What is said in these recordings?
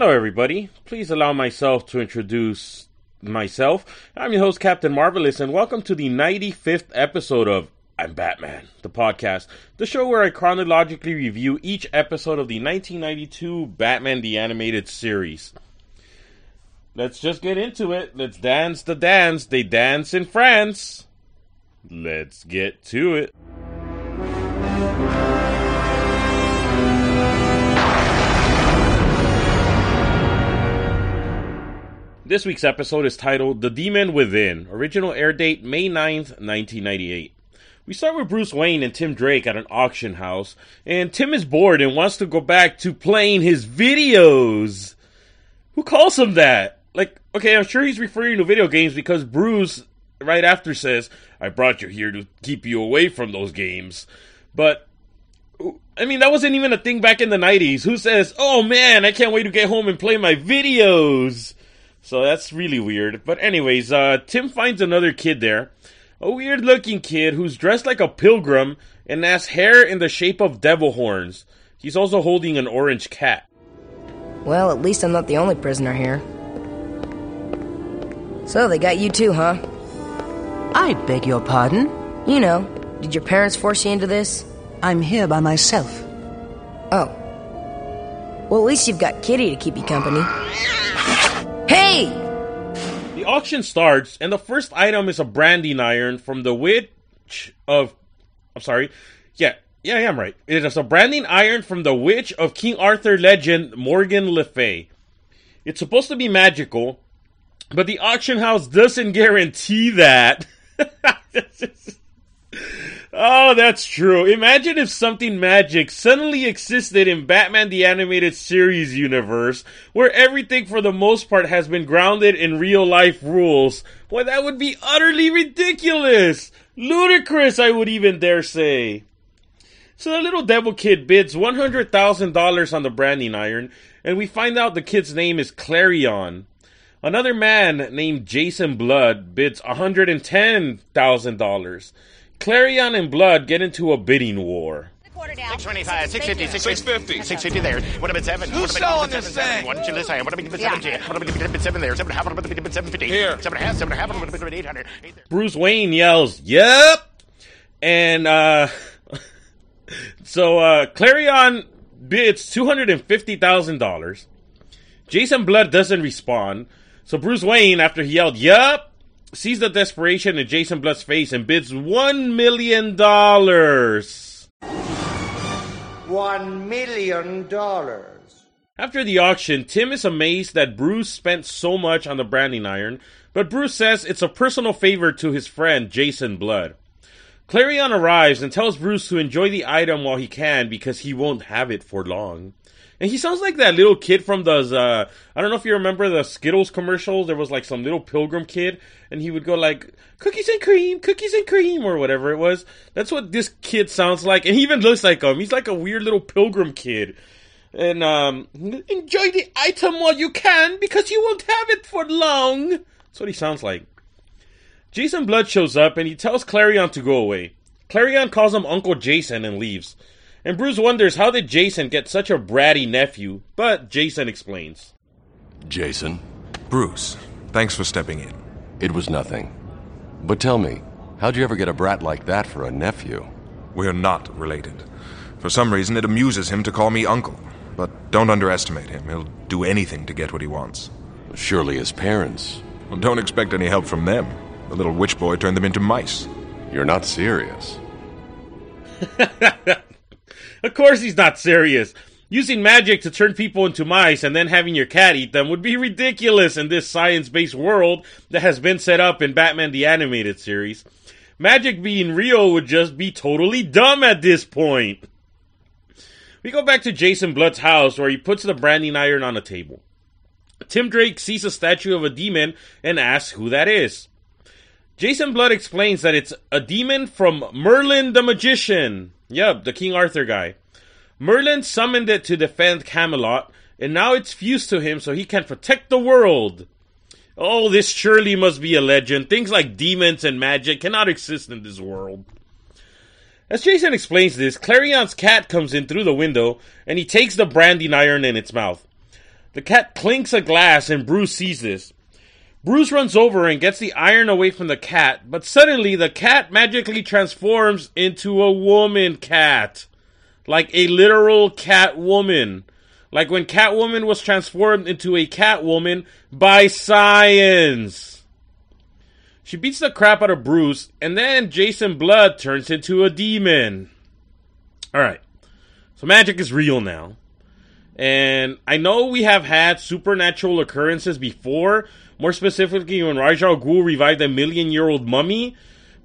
Hello, everybody. Please allow myself to introduce myself. I'm your host, Captain Marvelous, and welcome to the 95th episode of I'm Batman, the podcast, the show where I chronologically review each episode of the 1992 Batman the Animated Series. Let's just get into it. Let's dance the dance. They dance in France. Let's get to it. This week's episode is titled The Demon Within. Original air date May 9th, 1998. We start with Bruce Wayne and Tim Drake at an auction house, and Tim is bored and wants to go back to playing his videos. Who calls him that? Like, okay, I'm sure he's referring to video games because Bruce right after says, I brought you here to keep you away from those games. But, I mean, that wasn't even a thing back in the 90s. Who says, oh man, I can't wait to get home and play my videos? So that's really weird. But anyways, Tim finds another kid there. A weird-looking kid who's dressed like a pilgrim and has hair in the shape of devil horns. He's also holding an orange cat. Well, at least I'm not the only prisoner here. So, they got you too, huh? I beg your pardon? You know, did your parents force you into this? I'm here by myself. Oh. Well, at least you've got Kitty to keep you company. Hey! The auction starts, and the first item is a branding iron from the Witch of... I'm sorry. Yeah, I'm right. It is a branding iron from the Witch of King Arthur legend, Morgan Le Fay. It's supposed to be magical, but the auction house doesn't guarantee that. Oh, that's true. Imagine if something magic suddenly existed in Batman the Animated Series universe, where everything for the most part has been grounded in real life rules. Boy, that would be utterly ridiculous. Ludicrous, I would even dare say. So the little devil kid bids $100,000 on the branding iron, and we find out the kid's name is Clarion. Another man named Jason Blood bids $110,000. Clarion and Blood get into a bidding war. 625, 650, 650. 650 there. What about 7? Who's selling this thing? What did you list? What about 70? What about 7 there? 7 half, what about 750? Here. 7 half, what about 800? Bruce Wayne yells, "Yep!" And, so Clarion bids $250,000. Jason Blood doesn't respond. So Bruce Wayne, after he yelled, "Yup!" sees the desperation in Jason Blood's face and bids $1 million. $1 million. After the auction, Tim is amazed that Bruce spent so much on the branding iron, but Bruce says it's a personal favor to his friend Jason Blood. Clarion arrives and tells Bruce to enjoy the item while he can because he won't have it for long. And he sounds like that little kid from those, I don't know if you remember the Skittles commercials. There was like some little pilgrim kid, and he would go like, cookies and cream, or whatever it was. That's what this kid sounds like, and he even looks like him. He's like a weird little pilgrim kid. And, enjoy the item while you can, because you won't have it for long. That's what he sounds like. Jason Blood shows up, and he tells Clarion to go away. Clarion calls him Uncle Jason and leaves. And Bruce wonders how did Jason get such a bratty nephew, but Jason explains. Jason? Bruce, thanks for stepping in. It was nothing. But tell me, how'd you ever get a brat like that for a nephew? We're not related. For some reason, it amuses him to call me uncle. But don't underestimate him. He'll do anything to get what he wants. Surely his parents. Well, don't expect any help from them. The little witch boy turned them into mice. You're not serious. Of course he's not serious. Using magic to turn people into mice and then having your cat eat them would be ridiculous in this science-based world that has been set up in Batman the Animated Series. Magic being real would just be totally dumb at this point. We go back to Jason Blood's house where he puts the branding iron on a table. Tim Drake sees a statue of a demon and asks who that is. Jason Blood explains that it's a demon from Merlin the Magician. Yup, the King Arthur guy. Merlin summoned it to defend Camelot, and now it's fused to him so he can protect the world. Oh, this surely must be a legend. Things like demons and magic cannot exist in this world. As Jason explains this, Clarion's cat comes in through the window, and he takes the branding iron in its mouth. The cat clinks a glass and Bruce sees this. Bruce runs over and gets the iron away from the cat, but suddenly the cat magically transforms into a woman cat. Like a literal cat woman. Like when Catwoman was transformed into a cat woman by science. She beats the crap out of Bruce, and then Jason Blood turns into a demon. Alright, so magic is real now. And I know we have had supernatural occurrences before, more specifically when Ra's al Ghul revived a million-year-old mummy.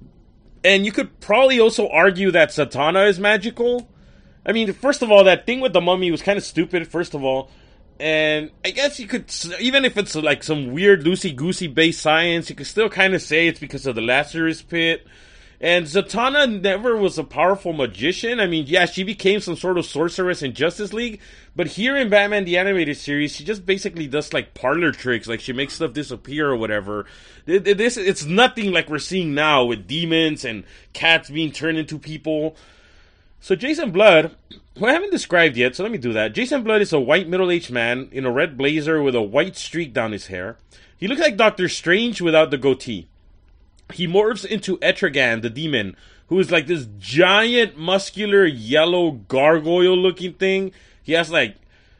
And you could probably also argue that Zatanna is magical. I mean, first of all, that thing with the mummy was kind of stupid, first of all. And I guess you could, even if it's like some weird loosey-goosey based science, you could still kind of say it's because of the Lazarus Pit. And Zatanna never was a powerful magician. I mean, yeah, she became some sort of sorceress in Justice League. But here in Batman the Animated Series, she just basically does like parlor tricks. Like she makes stuff disappear or whatever. It's nothing like we're seeing now with demons and cats being turned into people. So Jason Blood, who I haven't described yet, so let me do that. Jason Blood is a white middle-aged man in a red blazer with a white streak down his hair. He looks like Doctor Strange without the goatee. He morphs into Etrigan, the demon, who is like this giant, muscular, yellow, gargoyle-looking thing. He has like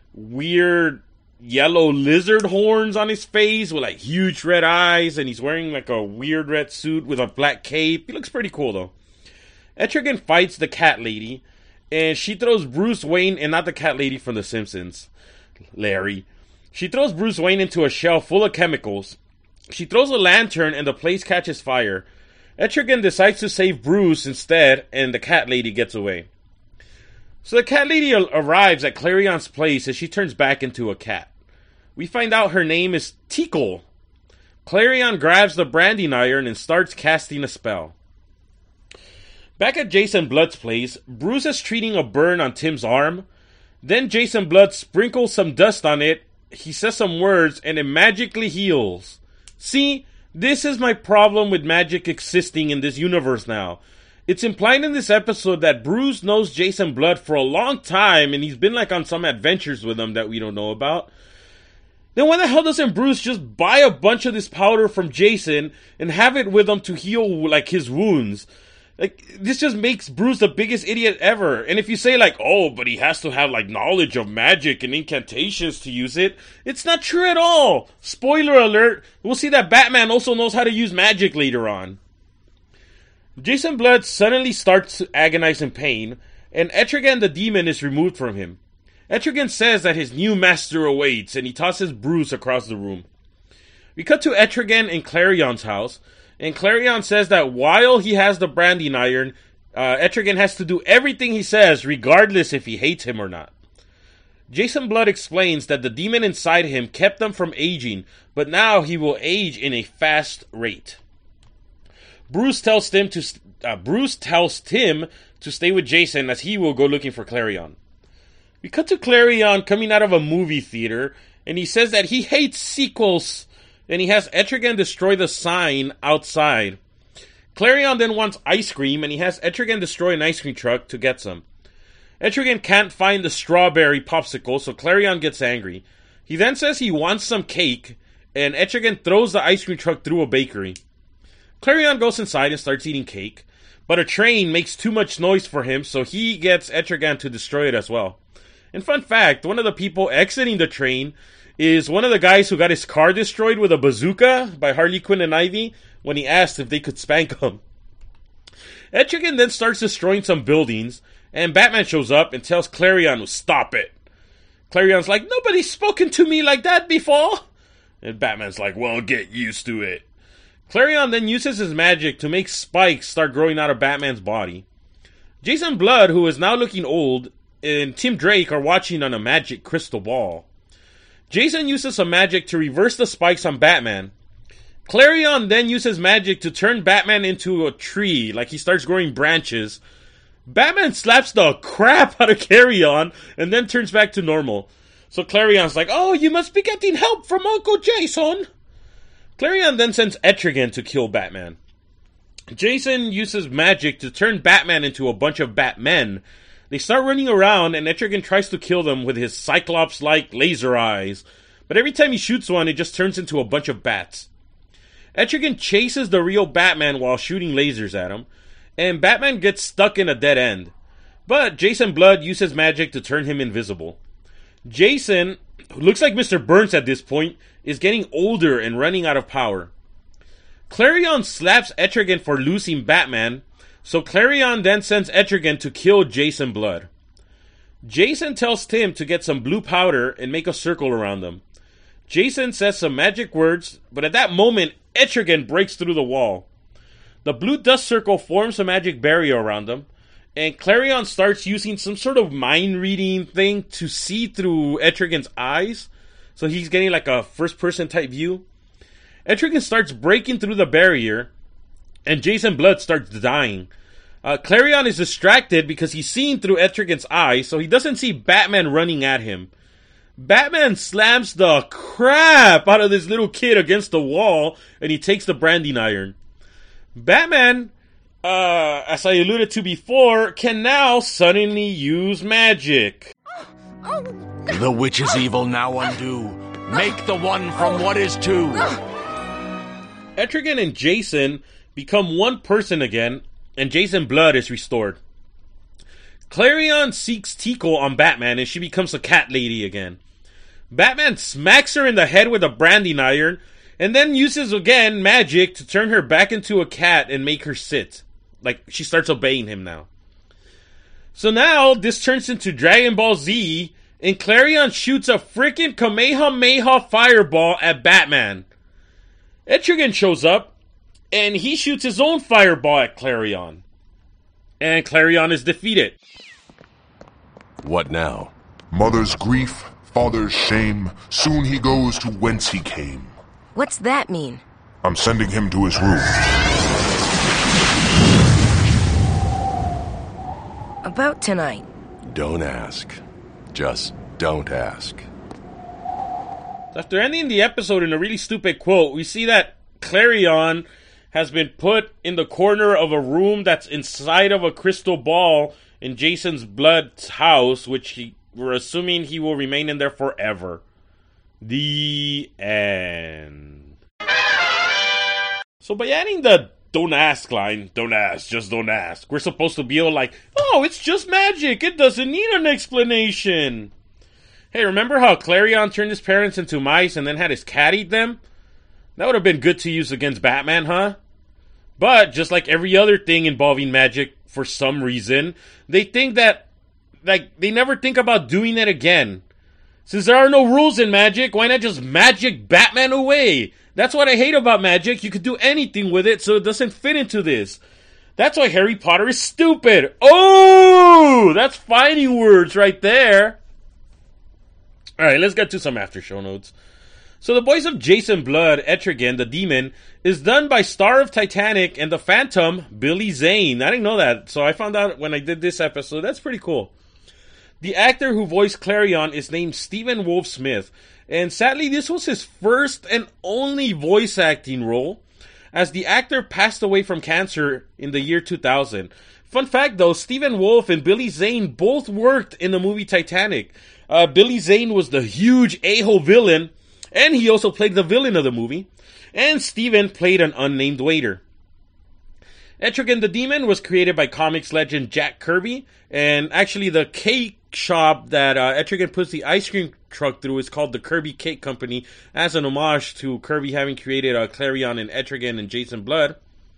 weird yellow lizard horns on his face with like huge red eyes, and he's wearing like a weird red suit with a black cape. He looks pretty cool, though. Etrigan fights the cat lady, and she throws Bruce Wayne, and not the cat lady from The Simpsons, Larry. She throws Bruce Wayne into a shell full of chemicals. She throws a lantern, and the place catches fire. Etrigan decides to save Bruce instead, and the cat lady gets away. So the cat lady arrives at Clarion's place, and she turns back into a cat. We find out her name is Tickle. Klarion grabs the branding iron and starts casting a spell. Back at Jason Blood's place, Bruce is treating a burn on Tim's arm. Then Jason Blood sprinkles some dust on it, he says some words, and it magically heals. See, this is my problem with magic existing in this universe now. It's implied in this episode that Bruce knows Jason Blood for a long time, and he's been like on some adventures with him that we don't know about. Then why the hell doesn't Bruce just buy a bunch of this powder from Jason and have it with him to heal like his wounds? Like, this just makes Bruce the biggest idiot ever. And if you say, like, oh, but he has to have, like, knowledge of magic and incantations to use it, it's not true at all. Spoiler alert, we'll see that Batman also knows how to use magic later on. Jason Blood suddenly starts to agonize in pain, and Etrigan the demon is removed from him. Etrigan says that his new master awaits, and he tosses Bruce across the room. We cut to Etrigan in Clarion's house, and Klarion says that while he has the branding iron, Etrigan has to do everything he says, regardless if he hates him or not. Jason Blood explains that the demon inside him kept him from aging, but now he will age in a fast rate. Bruce tells Tim to stay with Jason as he will go looking for Klarion. We cut to Klarion coming out of a movie theater, and he says that he hates sequels. And he has Etrigan destroy the sign outside. Klarion then wants ice cream, and he has Etrigan destroy an ice cream truck to get some. Etrigan can't find the strawberry popsicle, so Klarion gets angry. He then says he wants some cake, and Etrigan throws the ice cream truck through a bakery. Klarion goes inside and starts eating cake, but a train makes too much noise for him, so he gets Etrigan to destroy it as well. And fun fact, one of the people exiting the train is one of the guys who got his car destroyed with a bazooka by Harley Quinn and Ivy when he asked if they could spank him. Etrigan then starts destroying some buildings, and Batman shows up and tells Klarion to stop it. Clarion's like, nobody's spoken to me like that before. And Batman's like, well, get used to it. Klarion then uses his magic to make spikes start growing out of Batman's body. Jason Blood, who is now looking old, and Tim Drake are watching on a magic crystal ball. Jason uses some magic to reverse the spikes on Batman. Klarion then uses magic to turn Batman into a tree, like he starts growing branches. Batman slaps the crap out of Klarion and then turns back to normal. So Clarion's like, oh, you must be getting help from Uncle Jason. Klarion then sends Etrigan to kill Batman. Jason uses magic to turn Batman into a bunch of Batmen. They start running around, and Etrigan tries to kill them with his Cyclops-like laser eyes. but every time he shoots one, it just turns into a bunch of bats. Etrigan chases the real Batman while shooting lasers at him, and Batman gets stuck in a dead end. But Jason Blood uses magic to turn him invisible. Jason, who looks like Mr. Burns at this point, is getting older and running out of power. Klarion slaps Etrigan for losing Batman, so Klarion then sends Etrigan to kill Jason Blood. Jason tells Tim to get some blue powder and make a circle around them. Jason says some magic words, but at that moment, Etrigan breaks through the wall. The blue dust circle forms a magic barrier around them, and Klarion starts using some sort of mind-reading thing to see through Etrigan's eyes, so he's getting like a first-person type view. Etrigan starts breaking through the barrier, and Jason Blood starts dying. Klarion is distracted because he's seeing through Etrigan's eyes, so he doesn't see Batman running at him. Batman slams the crap out of this little kid against the wall, and he takes the branding iron. Batman, as I alluded to before, can now suddenly use magic. The witch's evil now undo. Make the one from what is two. Etrigan and Jason become one person again, and Jason Blood is restored. Klarion seeks Tico on Batman, and she becomes a cat lady again. Batman smacks her in the head with a branding iron, and then uses again magic to turn her back into a cat and make her sit. Like, she starts obeying him now. So now, this turns into Dragon Ball Z, and Klarion shoots a freaking Kamehameha fireball at Batman. Etrigan shows up, and he shoots his own fireball at Klarion. And Klarion is defeated. What now? Mother's grief, father's shame, soon he goes to whence he came. What's that mean? I'm sending him to his room. About tonight. Don't ask. Just don't ask. After ending the episode in a really stupid quote, we see that Klarion has been put in the corner of a room that's inside of a crystal ball in Jason's Blood's house, which we're assuming he will remain in there forever. The end. So by adding the don't ask line, don't ask, just don't ask, we're supposed to be all like, oh, it's just magic, it doesn't need an explanation. Hey, remember how Klarion turned his parents into mice and then had his cat eat them? That would have been good to use against Batman, huh? But, just like every other thing involving magic, for some reason, they think that, like, they never think about doing it again. Since there are no rules in magic, why not just magic Batman away? That's what I hate about magic. You could do anything with it, so it doesn't fit into this. That's why Harry Potter is stupid. Oh! That's fighting words right there. Alright, let's get to some after show notes. So the voice of Jason Blood, Etrigan, the demon, is done by star of Titanic and the Phantom, Billy Zane. I didn't know that, so I found out when I did this episode. That's pretty cool. The actor who voiced Klarion is named Stephen Wolf Smith, and sadly this was his first and only voice acting role, as the actor passed away from cancer in the year 2000. Fun fact though, Stephen Wolf and Billy Zane both worked in the movie Titanic. Billy Zane was the huge a-hole villain, and he also played the villain of the movie. And Steven played an unnamed waiter. Etrigan the Demon was created by comics legend Jack Kirby. And actually the cake shop that Etrigan puts the ice cream truck through is called the Kirby Cake Company, as an homage to Kirby having created Klarion and Etrigan and Jason Blood.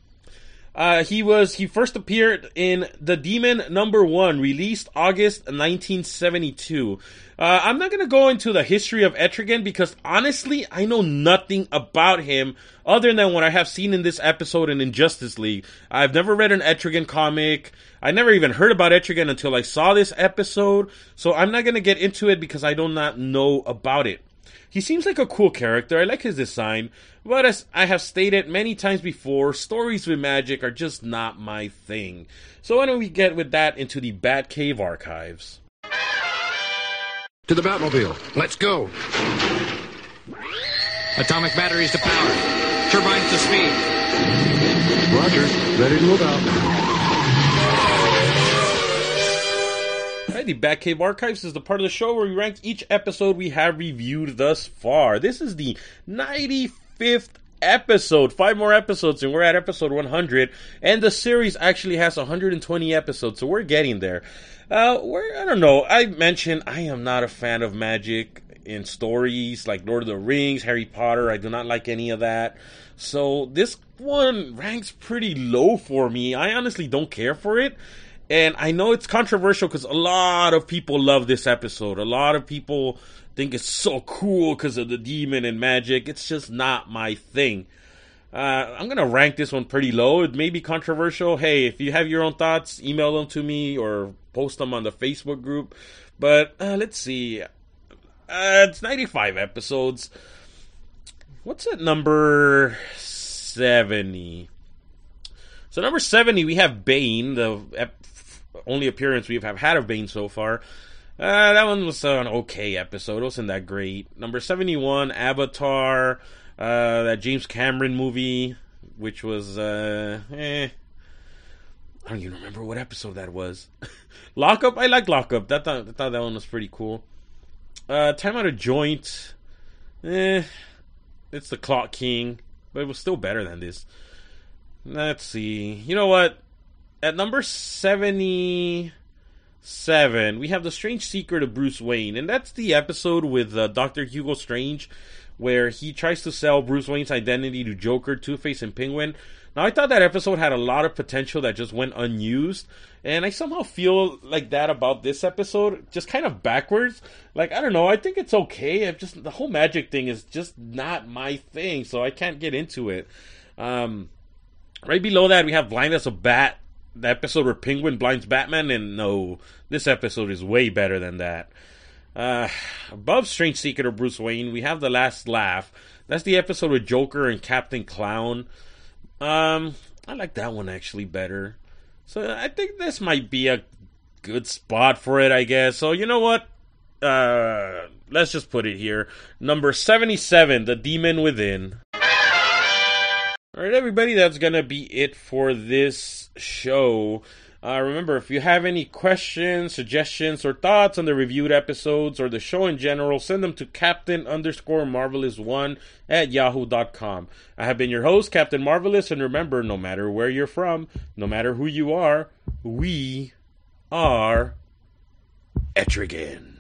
He first appeared in The Demon #1, released August 1972. I'm not going to go into the history of Etrigan because honestly, I know nothing about him other than what I have seen in this episode and in Justice League. I've never read an Etrigan comic. I never even heard about Etrigan until I saw this episode. So I'm not going to get into it because I do not know about it. He seems like a cool character. I like his design. But as I have stated many times before, stories with magic are just not my thing. So why don't we get with that into the Batcave archives. To the Batmobile. Let's go. Atomic batteries to power. Turbines to speed. Roger. Ready to move out. Alright, the Batcave Archives is the part of the show where we rank each episode we have reviewed thus far. This is the 95th episode. 5 more episodes and we're at episode 100. And the series actually has 120 episodes, so we're getting there. I don't know. I mentioned I am not a fan of magic in stories like Lord of the Rings, Harry Potter. I do not like any of that. So this one ranks pretty low for me. I honestly don't care for it. And I know it's controversial because a lot of people love this episode. A lot of people think it's so cool because of the demon and magic. It's just not my thing. I'm going to rank this one pretty low. It may be controversial. Hey, if you have your own thoughts, email them to me or post them on the Facebook group. But let's see. It's 95 episodes. What's at number 70? So number 70, we have Bane, the only appearance we have had of Bane so far. That one was an okay episode. It wasn't that great. Number 71, Avatar, that James Cameron movie, which was, I don't even remember what episode that was. Lockup, I like Lockup. I thought that one was pretty cool. Time Out of Joint, it's the Clock King, but it was still better than this. Let's see. You know what? At number 77, we have The Strange Secret of Bruce Wayne, and that's the episode with Dr. Hugo Strange, where he tries to sell Bruce Wayne's identity to Joker, Two-Face, and Penguin. Now, I thought that episode had a lot of potential that just went unused, and I somehow feel like that about this episode, just kind of backwards. Like, I don't know, I think it's okay. The whole magic thing is just not my thing, so I can't get into it. Right below that, we have Blind as a Bat, the episode where Penguin blinds Batman, and no, this episode is way better than that. Above Strange Secret of Bruce Wayne, we have The Last Laugh. That's the episode with Joker and Captain Clown. I like that one actually better. So I think this might be a good spot for it, I guess. So you know what? Let's just put it here. Number 77, The Demon Within. Alright, everybody, that's gonna be it for this show. Remember, if you have any questions, suggestions, or thoughts on the reviewed episodes or the show in general, send them to Captain_Marvelous1@yahoo.com. I have been your host, Captain Marvelous, and remember, no matter where you're from, no matter who you are, we are Etrigan.